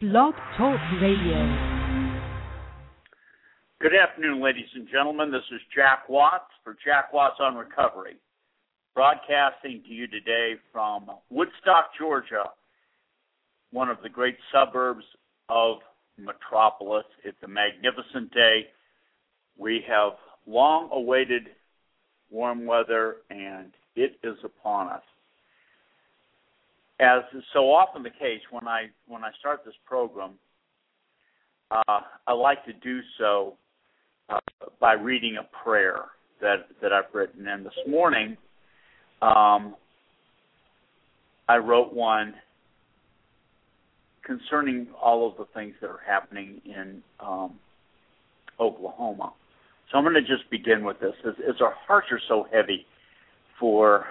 Blog Talk Radio. Good afternoon, ladies and gentlemen. This is Jack Watts for Jack Watts on Recovery, broadcasting to you today from Woodstock, Georgia, one of the great suburbs of Metropolis. It's a magnificent day. We have long awaited warm weather, and it is upon us. As is so often the case, when I start this program, I like to do so by reading a prayer that I've written. And this morning, I wrote one concerning all of the things that are happening in Oklahoma. So I'm going to just begin with this. As our hearts are so heavy for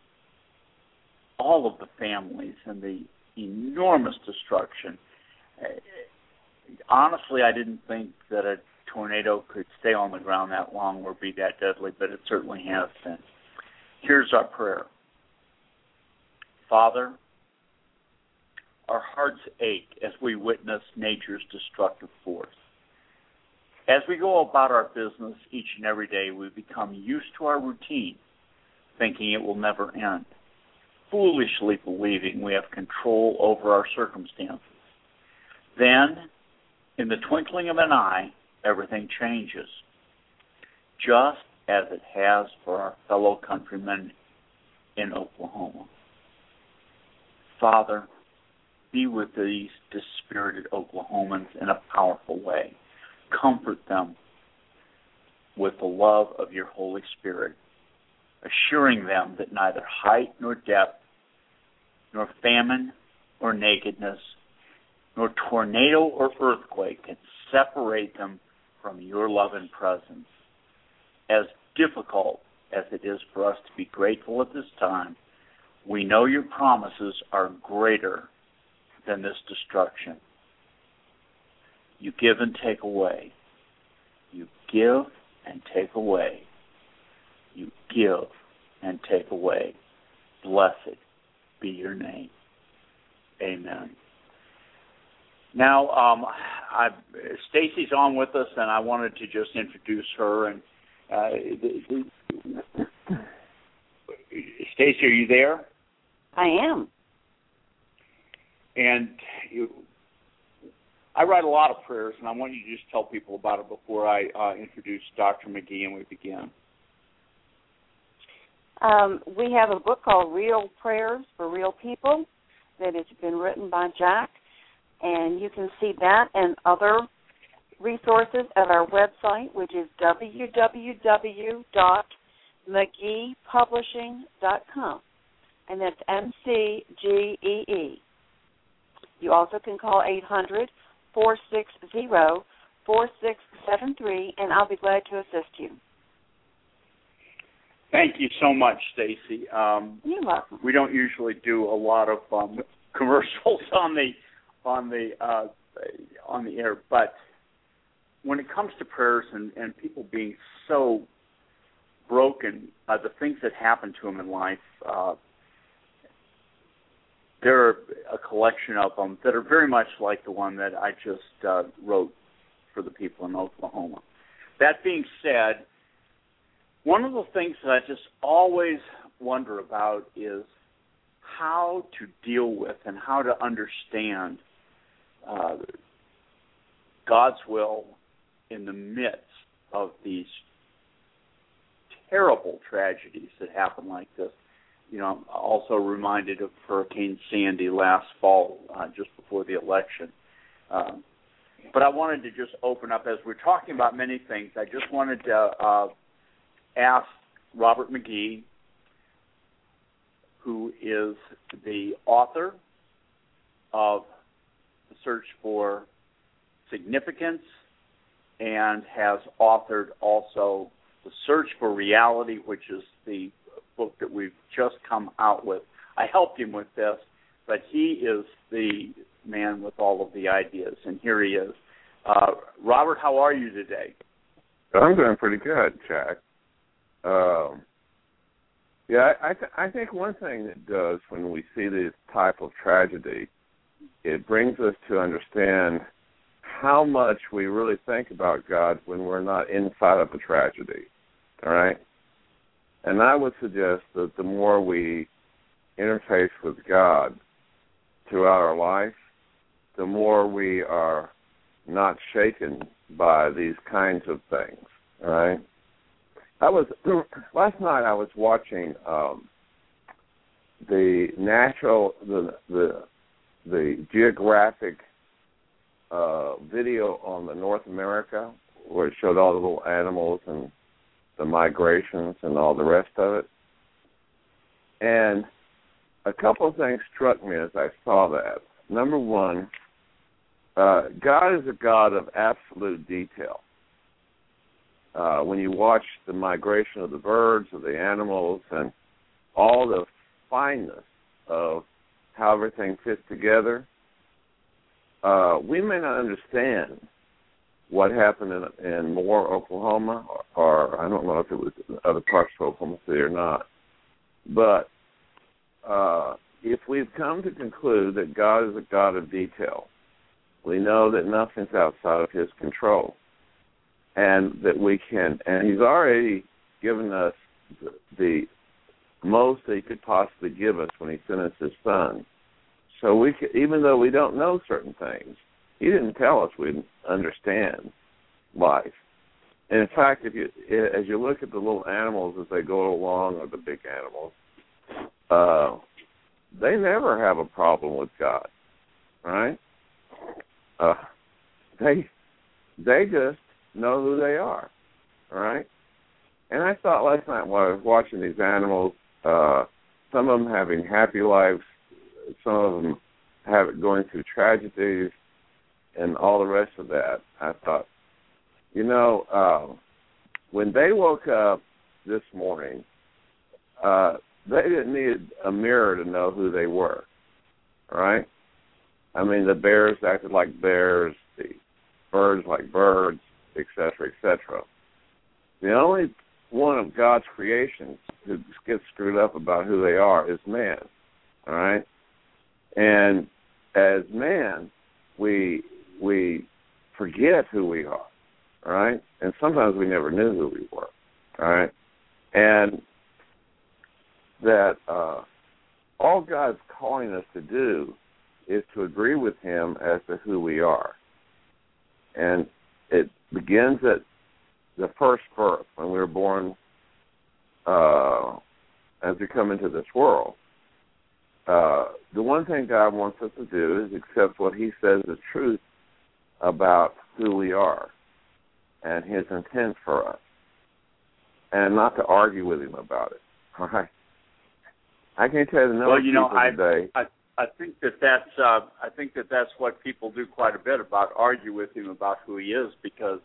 all of the families and the enormous destruction. Honestly, I didn't think that a tornado could stay on the ground that long or be that deadly, but it certainly has been. Here's our prayer. Father, our hearts ache as we witness nature's destructive force. As we go about our business each and every day, we become used to our routine, thinking it will never end, foolishly believing we have control over our circumstances. Then, in the twinkling of an eye, everything changes, just as it has for our fellow countrymen in Oklahoma. Father, be with these dispirited Oklahomans in a powerful way. Comfort them with the love of your Holy Spirit, assuring them that neither height nor depth, nor famine or nakedness, nor tornado or earthquake can separate them from your love and presence. As difficult as it is for us to be grateful at this time, we know your promises are greater than this destruction. You give and take away. You give and take away. You give and take away. Blessed be your name. Amen. Now, Stacy's on with us, and I wanted to just introduce her. And Stacy, are you there? I am. And I write a lot of prayers, and I want you to just tell people about it before I introduce Dr. McGee and we begin. We have a book called Real Prayers for Real People that has been written by Jack, and you can see that and other resources at our website, which is www.mcgeepublishing.com, and that's MCGEE. You also can call 800-460-4673, and I'll be glad to assist you. Thank you so much, Stacy. You're welcome. We don't usually do a lot of commercials on the air, but when it comes to prayers and people being so broken by the things that happen to them in life, there are a collection of them that are very much like the one that I just wrote for the people in Oklahoma. That being said, one of the things that I just always wonder about is how to deal with and how to understand God's will in the midst of these terrible tragedies that happen like this. You know, I'm also reminded of Hurricane Sandy last fall, just before the election. But I wanted to just open up, as we're talking about many things, I just wanted to ask Robert McGee, who is the author of The Search for Significance and has authored also The Search for Reality, which is the book that we've just come out with. I helped him with this, but he is the man with all of the ideas, and here he is. Robert, how are you today? I'm doing pretty good, Jack. I think one thing that does when we see this type of tragedy it brings us to understand how much we really think about God when we're not inside of a tragedy, all right? And I would suggest that the more we interface with God throughout our life, the more we are not shaken by these kinds of things, all right? Last night I was watching the geographic video on the North America, where it showed all the little animals and the migrations and all the rest of it. And a couple of things struck me as I saw that. Number one, God is a God of absolute detail. When you watch the migration of the birds, of the animals, and all the fineness of how everything fits together, we may not understand what happened in Moore, Oklahoma, or I don't know if it was in other parts of Oklahoma City or not. But if we've come to conclude that God is a God of detail, we know that nothing's outside of his control, and that we can, and he's already given us the most that he could possibly give us when he sent us his son. So we can, even though we don't know certain things, he didn't tell us we'd understand life. And in fact, as you look at the little animals as they go along, or the big animals, they never have a problem with God, right? They just know who they are, all right? And I thought last night while I was watching these animals, some of them having happy lives, some of them going through tragedies, and all the rest of that, I thought, when they woke up this morning, they didn't need a mirror to know who they were, all right? I mean, the bears acted like bears, the birds like birds, et cetera, et cetera. The only one of God's creations who gets screwed up about who they are is man, all right? And as man, we forget who we are, all right? And sometimes we never knew who we were, all right? And that all God's calling us to do is to agree with him as to who we are. And it begins at the first birth, when we were born, as we come into this world. The one thing God wants us to do is accept what he says is truth about who we are and his intent for us, and not to argue with him about it. All right? I can tell you the number of people today. I think that's what people do quite a bit, about argue with him about who he is, because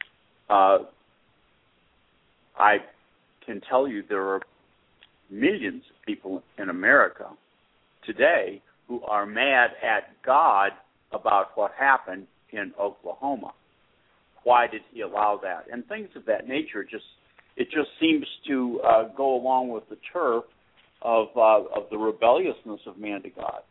I can tell you there are millions of people in America today who are mad at God about what happened in Oklahoma. Why did he allow that? And things of that nature. It just seems to go along with the turf of the rebelliousness of man to God.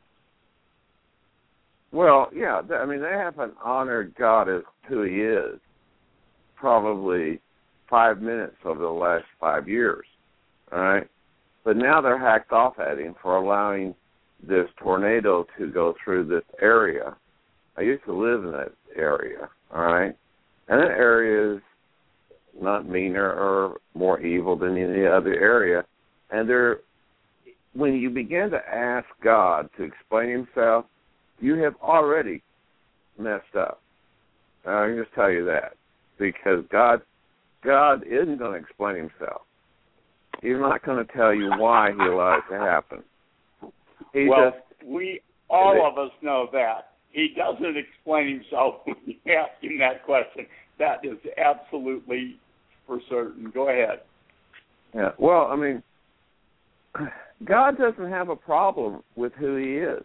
Well, yeah, I mean, they haven't honored God as who he is probably 5 minutes over the last 5 years, all right? But now they're hacked off at him for allowing this tornado to go through this area. I used to live in that area, all right? And that area is not meaner or more evil than any other area. And when you begin to ask God to explain himself, you have already messed up. I can just tell you that. Because God isn't going to explain himself. He's not going to tell you why he allowed it to happen. All of us know that. He doesn't explain himself when you ask him that question. That is absolutely for certain. Go ahead. Yeah, well, I mean, God doesn't have a problem with who he is.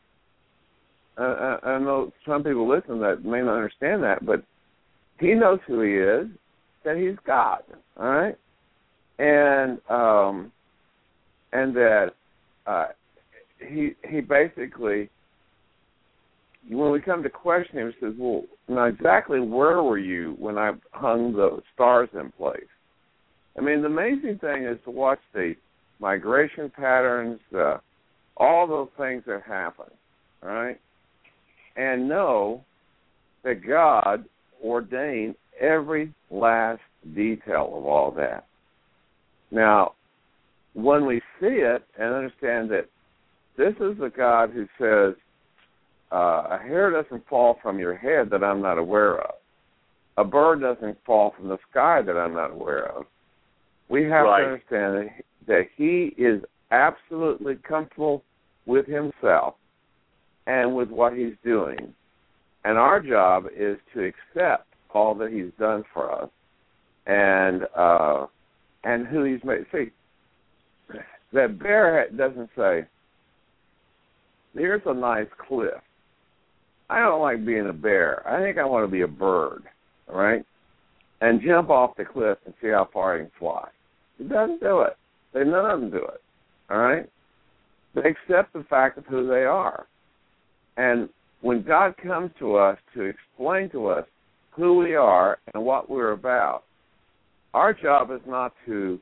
I know some people listen that may not understand that, but he knows who he is, that he's God, all right? And that he basically when we come to question him, he says, well, now exactly where were you when I hung the stars in place? I mean, the amazing thing is to watch the migration patterns, all those things that happen, right? And know that God ordained every last detail of all that. Now, when we see it and understand that this is the God who says, a hair doesn't fall from your head that I'm not aware of. A bird doesn't fall from the sky that I'm not aware of. We have to understand that he is absolutely comfortable with himself and with what he's doing. And our job is to accept all that he's done for us and who he's made. See, that bear doesn't say, here's a nice cliff. I don't like being a bear. I think I want to be a bird, all right? And jump off the cliff and see how far I can fly. He doesn't do it. None of them do it, all right? They accept the fact of who they are. And when God comes to us to explain to us who we are and what we're about, our job is not to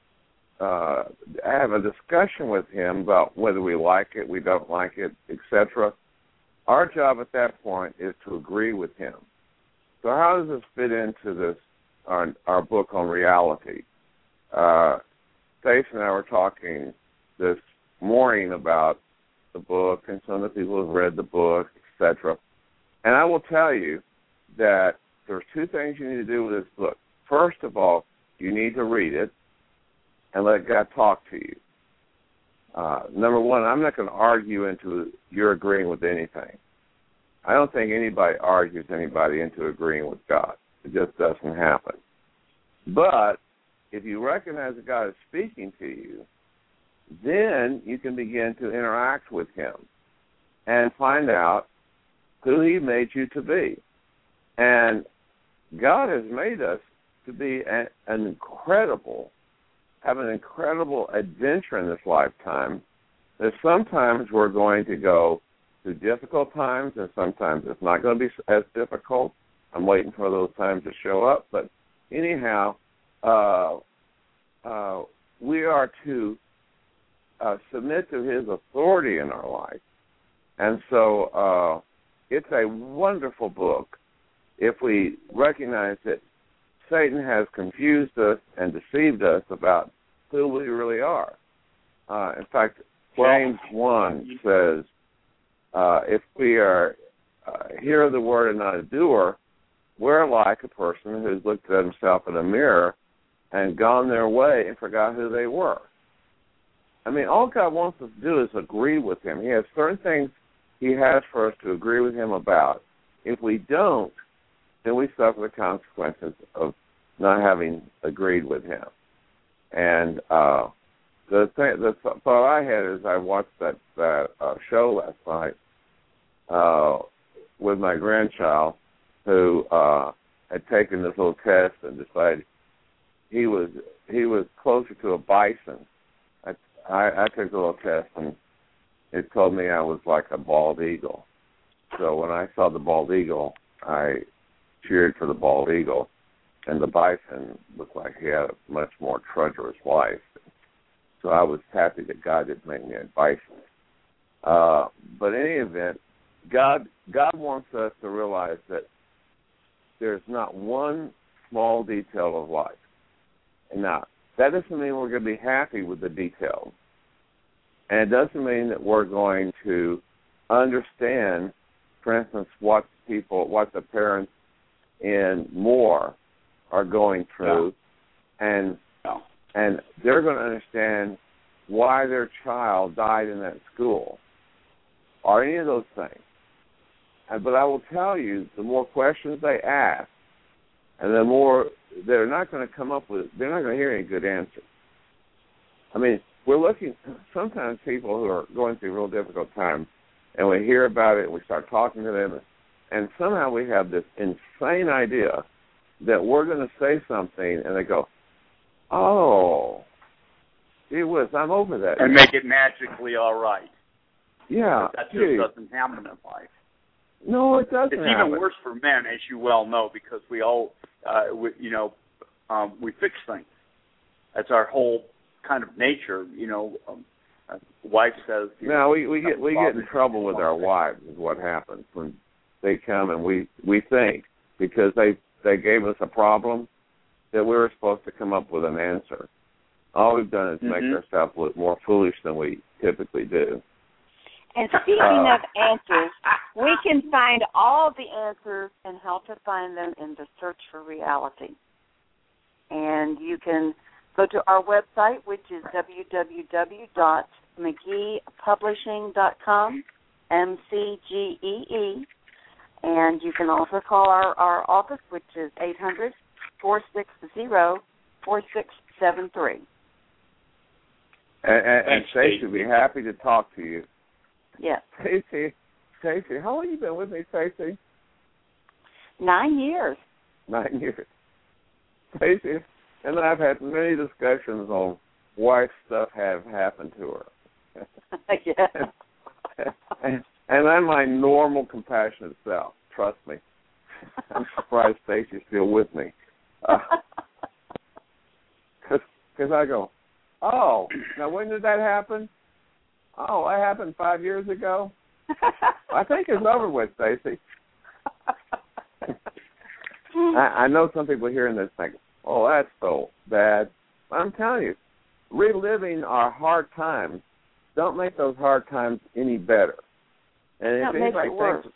have a discussion with him about whether we like it, we don't like it, etc. Our job at that point is to agree with him. So how does this fit into this, our book on reality? Stace and I were talking this morning about the book, and some of the people have read the book, etc. And I will tell you that there's two things you need to do with this book. First of all, you need to read it and let God talk to you. Number one, I'm not going to argue into you're agreeing with anything. I don't think anybody argues anybody into agreeing with God. It just doesn't happen. But if you recognize that God is speaking to you, then you can begin to interact with him and find out who he made you to be. And God has made us to be have an incredible adventure in this lifetime. That sometimes we're going to go through difficult times, and sometimes it's not going to be as difficult. I'm waiting for those times to show up. But anyhow, we are to submit to his authority in our life. And so it's a wonderful book if we recognize that Satan has confused us and deceived us about who we really are. In fact, James 1 says, if we are hear the word and not a doer, we're like a person who's looked at himself in a mirror and gone their way and forgot who they were. I mean, all God wants us to do is agree with him. He has certain things he has for us to agree with him about. If we don't, then we suffer the consequences of not having agreed with him. And the thought I had is I watched that show last night with my grandchild who had taken this little test and decided he was closer to a bison. I took the little test and it told me I was like a bald eagle. So when I saw the bald eagle, I cheered for the bald eagle, and the bison looked like he had a much more treacherous life. So I was happy that God didn't make me a bison. But in any event, God wants us to realize that there's not one small detail of life. Now, that doesn't mean we're going to be happy with the details. And it doesn't mean that we're going to understand, for instance, what the parents in Moore are going through, and they're going to understand why their child died in that school, or any of those things. But I will tell you, the more questions they ask, and the more they're not going to hear any good answers. I mean, we're looking, sometimes people who are going through real difficult times, and we hear about it, and we start talking to them, and somehow we have this insane idea that we're going to say something, and they go, oh, gee whiz, I'm over that. And make it magically all right. Yeah. But that just doesn't happen in life. No, it doesn't. It's happen. even worse for men, as you well know, because we all, we fix things. That's our whole kind of nature. Wife says. No, we get in trouble with our wives. Is what happens when they come and we think because they gave us a problem that we were supposed to come up with an answer. All we've done is make ourselves look more foolish than we typically do. And speaking of answers, we can find all the answers and how to find them in the Search for Reality. And you can go to our website, which is www.mcgeepublishing.com, MCGEE. And you can also call our office, which is 800-460-4673. And Stacey will be happy to talk to you. Yes. Stacey, how long have you been with me, Stacey? 9 years. 9 years. Stacey and I've had many discussions on why stuff have happened to her. Yeah. And I'm my normal, compassionate self. Trust me. I'm surprised Stacey's still with me. Because I go, oh, now when did that happen? Oh, that happened 5 years ago. I think it's over with, Stacey. I know some people hearing this think, oh, that's so bad. But I'm telling you, reliving our hard times don't make those hard times any better. And if anybody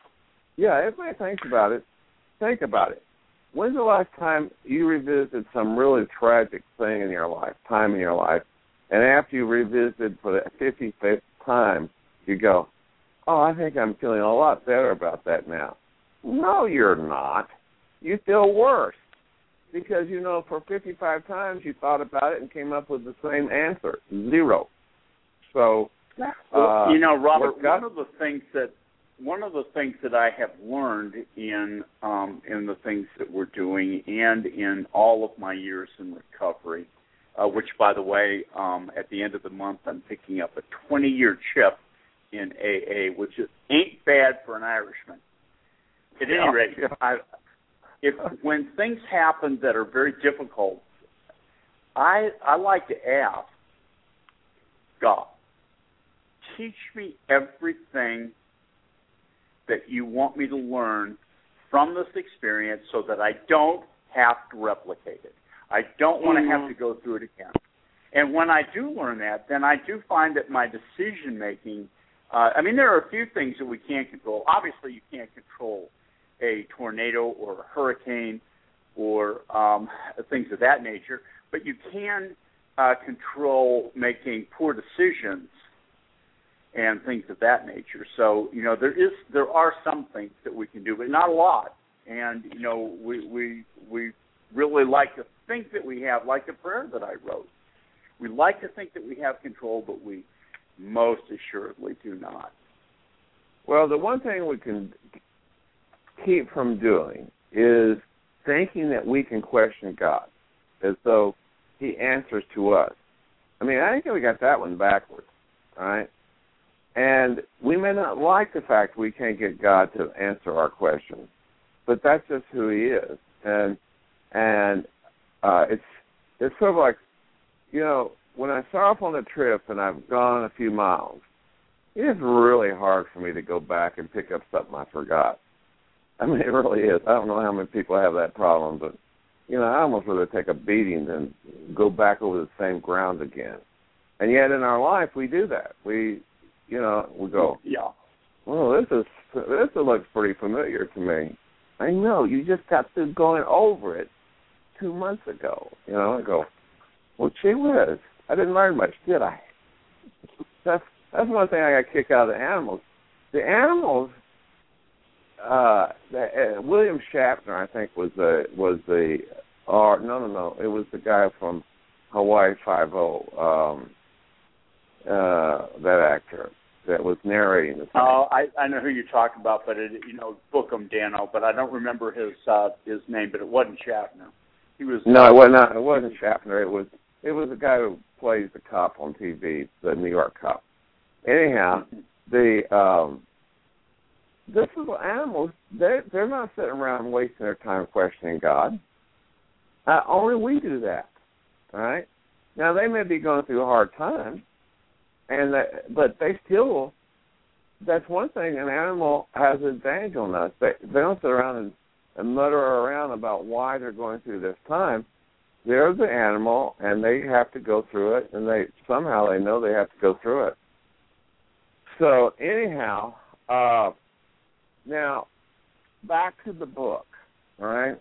thinks about it, think about it. When's the last time you revisited some really tragic thing in your life, time in your life, and after you revisited for the 55th time, you go, oh, I think I'm feeling a lot better about that now. No, you're not. You feel worse because, for 55 times you thought about it and came up with the same answer, 0. So, Robert, one of the things that I have learned in the things that we're doing and in all of my years in recovery, which, by the way, at the end of the month, I'm picking up a 20-year chip in AA, which ain't bad for an Irishman. At any rate, when things happen that are very difficult, I like to ask God, teach me everything that you want me to learn from this experience so that I don't have to replicate it. I don't want to have to go through it again. And when I do learn that, then I do find that my decision-making, there are a few things that we can't control. Obviously, you can't control a tornado or a hurricane or things of that nature, but you can control making poor decisions and things of that nature. So, there are some things that we can do, but not a lot. And, we really like to think that we have, like the prayer that I wrote. We like to think that we have control, but we most assuredly do not. Well, the one thing we can keep from doing is thinking that we can question God as though he answers to us. I think we got that one backwards, all right? And we may not like the fact we can't get God to answer our questions, but that's just who he is. And it's sort of like, when I start off on a trip and I've gone a few miles, it is really hard for me to go back and pick up something I forgot. It really is. I don't know how many people have that problem, but, I almost rather take a beating than go back over the same ground again. And yet in our life, we do that. We go, well, this looks pretty familiar to me. I know, you just got through going over it 2 months ago. I go, well, gee whiz, I didn't learn much, did I? That's one thing I got kicked out of the animals. The animals, William Shatner, I think, it was the guy from Hawaii Five-0, that actor that was narrating the thing. Oh, I know who you're talking about, but Bookham Dano, but I don't remember his name. But it wasn't Shatner. He was. No, it was not. It wasn't Shatner. It was the guy who plays the cop on TV, the New York cop. Anyhow, this little animals, they're not sitting around wasting their time questioning God. Only we do that, all right? Now, they may be going through a hard time, but they still, that's one thing, an animal has an advantage on us. They don't sit around and mutter around about why they're going through this time. They're the animal, and they have to go through it, and somehow they know they have to go through it. So, anyhow, now, back to the book, all right?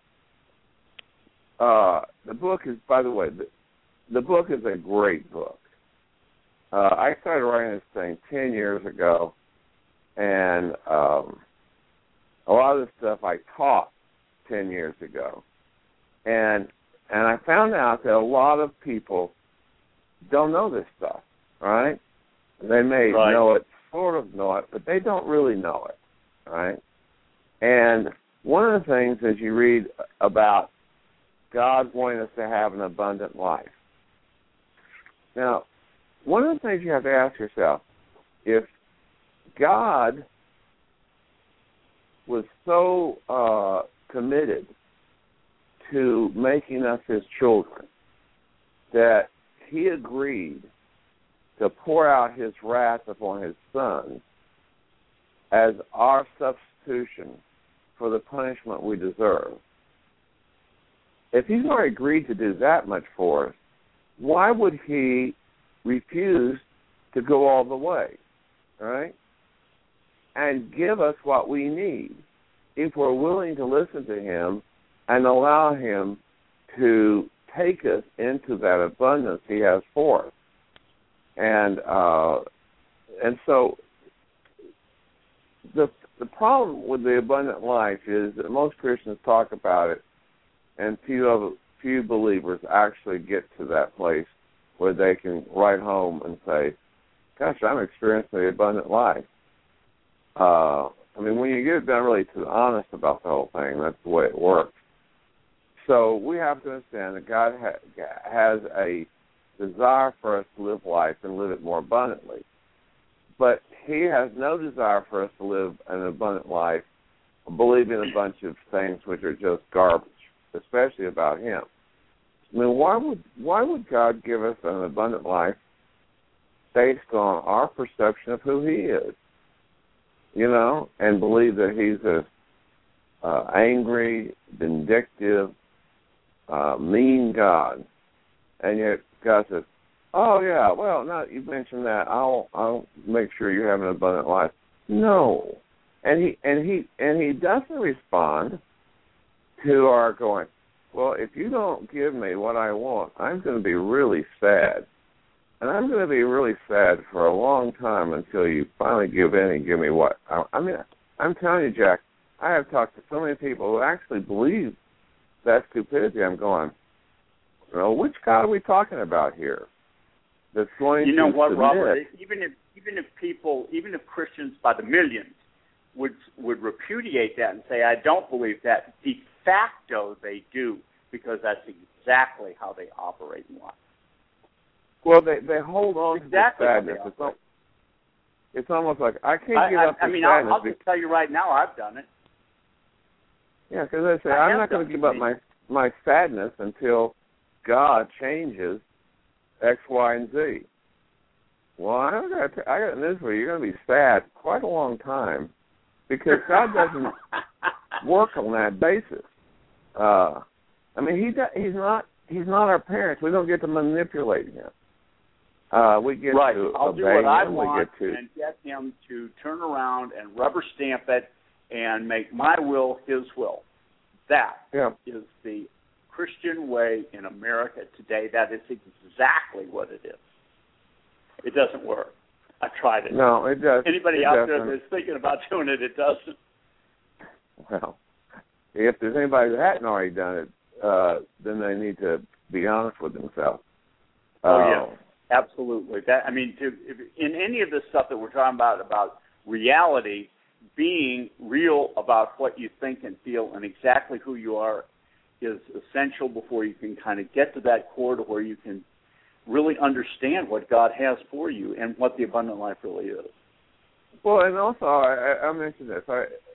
The book is, by the way, the book is a great book. I started writing this thing 10 years ago, and a lot of the stuff I taught 10 years ago. And I found out that a lot of people don't know this stuff, right? They may know it, sort of know it, but they don't really know it, right? And one of the things is you read about God wanting us to have an abundant life. Now, one of the things you have to ask yourself, if God was so committed to making us his children that he agreed to pour out his wrath upon his Son as our substitution for the punishment we deserve, if he's already agreed to do that much for us, why would he refuse to go all the way, right? And give us what we need if we're willing to listen to him and allow him to take us into that abundance he has for us. And so the problem with the abundant life is that most Christians talk about it, and few believers actually get to that place where they can write home and say, gosh, I'm experiencing the abundant life. I mean, when you get down really to honest about the whole thing, that's the way it works. So we have to understand that God has a desire for us to live life and live it more abundantly. But he has no desire for us to live an abundant life believing a bunch of things which are just garbage, especially about him. I mean, why would God give us an abundant life based on our perception of who he is, and believe that he's a angry, vindictive, mean God, and yet God says, "Oh yeah, well, now that you've mentioned that, I'll make sure you have an abundant life." No, and he doesn't respond to our going, well, if you don't give me what I want, I'm going to be really sad. And I'm going to be really sad for a long time until you finally give in and give me what. I mean, I'm telling you, Jack, I have talked to so many people who actually believe that stupidity. I'm going, which God are we talking about here? That's going to what, submit. Robert? Even if Christians by the millions would repudiate that and say, I don't believe that, de facto they do, because that's exactly how they operate in life. Well, they hold on exactly to the sadness. It's almost like, I can't give up the sadness. I'll just tell you right now, I've done it. Yeah, because they say, I'm not going to give up my sadness until God changes X, Y, and Z. Well, I got news for you. You're going to be sad quite a long time, because God doesn't work on that basis. I mean, he's not our parents. We don't get to manipulate him. We get to I'll obey do what I him. want and get him to turn around and rubber stamp it and make my will his will. That is the Christian way in America today. That is exactly what it is. It doesn't work. I tried it. No, it does. Anybody out there that's thinking about doing it, it doesn't. Well, if there's anybody that hadn't already done it, then they need to be honest with themselves. Yeah, absolutely. In any of this stuff that we're talking about reality, being real about what you think and feel and exactly who you are is essential before you can kind of get to that core to where you can really understand what God has for you and what the abundant life really is. Well, and also I mentioned this.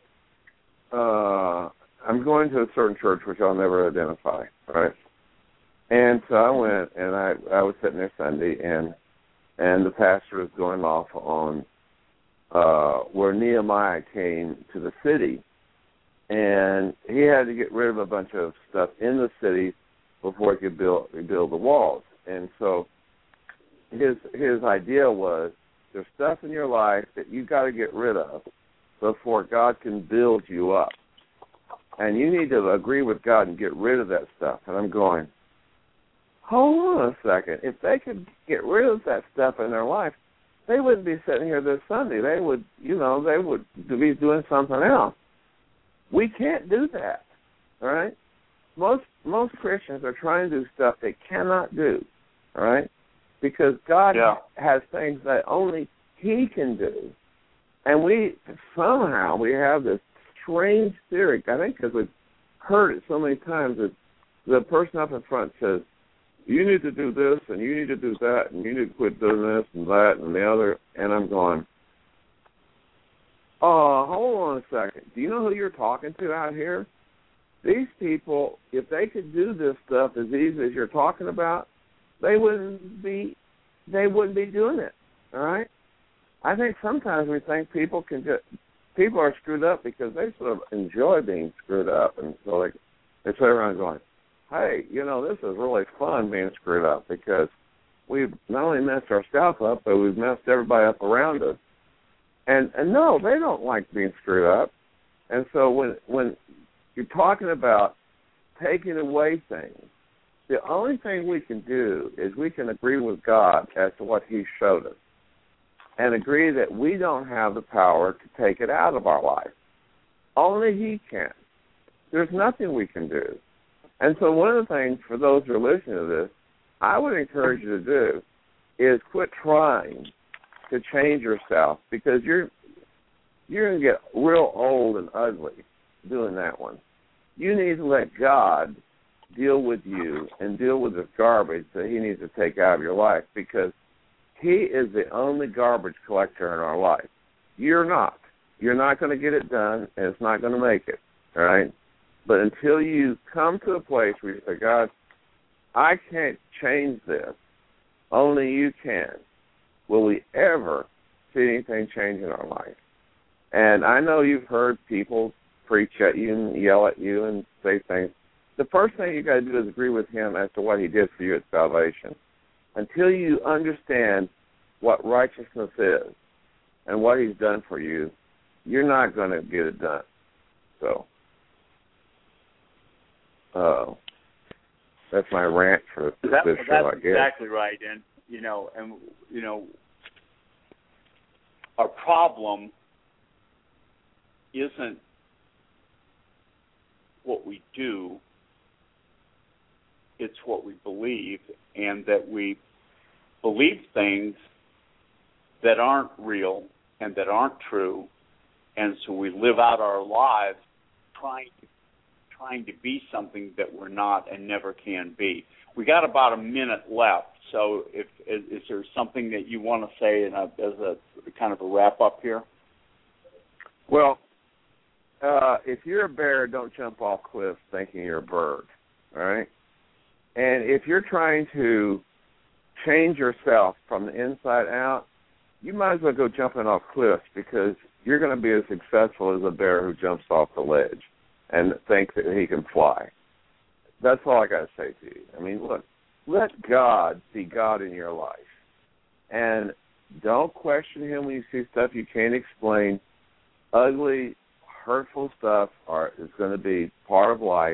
I'm going to a certain church which I'll never identify, right? And so I went, and I was sitting there Sunday, and the pastor was going off on where Nehemiah came to the city, and he had to get rid of a bunch of stuff in the city before he could rebuild the walls. And so his idea was, there's stuff in your life that you got to get rid of before God can build you up. And you need to agree with God and get rid of that stuff. And I'm going, hold on a second. If they could get rid of that stuff in their life, they wouldn't be sitting here this Sunday. They would be doing something else. We can't do that, all right? Most Christians are trying to do stuff they cannot do, all right? Because God has things that only He can do. And we have this strange theory, I think because we've heard it so many times, that the person up in front says, you need to do this, and you need to do that, and you need to quit doing this and that and the other. And I'm going, oh, hold on a second. Do you know who you're talking to out here? These people, if they could do this stuff as easy as you're talking about, they wouldn't be doing it, all right? I think sometimes we think people are screwed up because they sort of enjoy being screwed up, and so they sit around going, hey, this is really fun being screwed up because we've not only messed ourselves up, but we've messed everybody up around us. And no, they don't like being screwed up. And so when you're talking about taking away things, the only thing we can do is we can agree with God as to what He showed us and agree that we don't have the power to take it out of our life. Only He can. There's nothing we can do. And so one of the things for those who are listening to this, I would encourage you to do is quit trying to change yourself, because you're going to get real old and ugly doing that one. You need to let God deal with you and deal with the garbage that He needs to take out of your life, because He is the only garbage collector in our life. You're not. You're not going to get it done, and it's not going to make it, all right? But until you come to a place where you say, God, I can't change this, only You can, will we ever see anything change in our life? And I know you've heard people preach at you and yell at you and say things. The first thing you got to do is agree with Him as to what He did for you at salvation. Until you understand what righteousness is and what He's done for you, you're not going to get it done. So that's my rant for this show, I guess. That's exactly right. And our problem isn't what we do, it's what we believe, and that we believe things that aren't real and that aren't true, and so we live out our lives trying to be something that we're not and never can be. We got about a minute left, so is there something that you want to say as a kind of a wrap up here? Well, if you're a bear, don't jump off cliffs thinking you're a bird, all right? And if you're trying to change yourself from the inside out, you might as well go jumping off cliffs, because you're going to be as successful as a bear who jumps off the ledge and thinks that he can fly. That's all I got to say to you. I mean, look, let God be God in your life. And don't question Him when you see stuff you can't explain. Ugly, hurtful stuff is going to be part of life.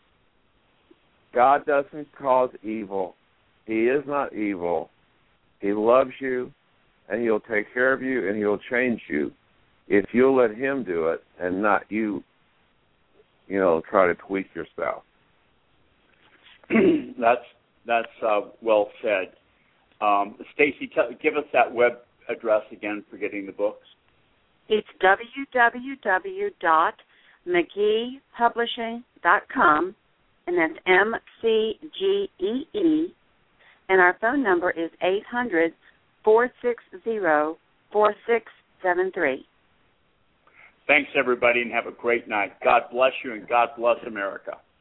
God doesn't cause evil. He is not evil. He loves you, and He'll take care of you, and He'll change you if you'll let Him do it and not you try to tweak yourself. That's well said. Stacy, give us that web address again for getting the books. It's www.mcgeepublishing.com, and that's MCGEE, and our phone number is 800-460-4637. 873. Thanks, everybody, and have a great night. God bless you, and God bless America.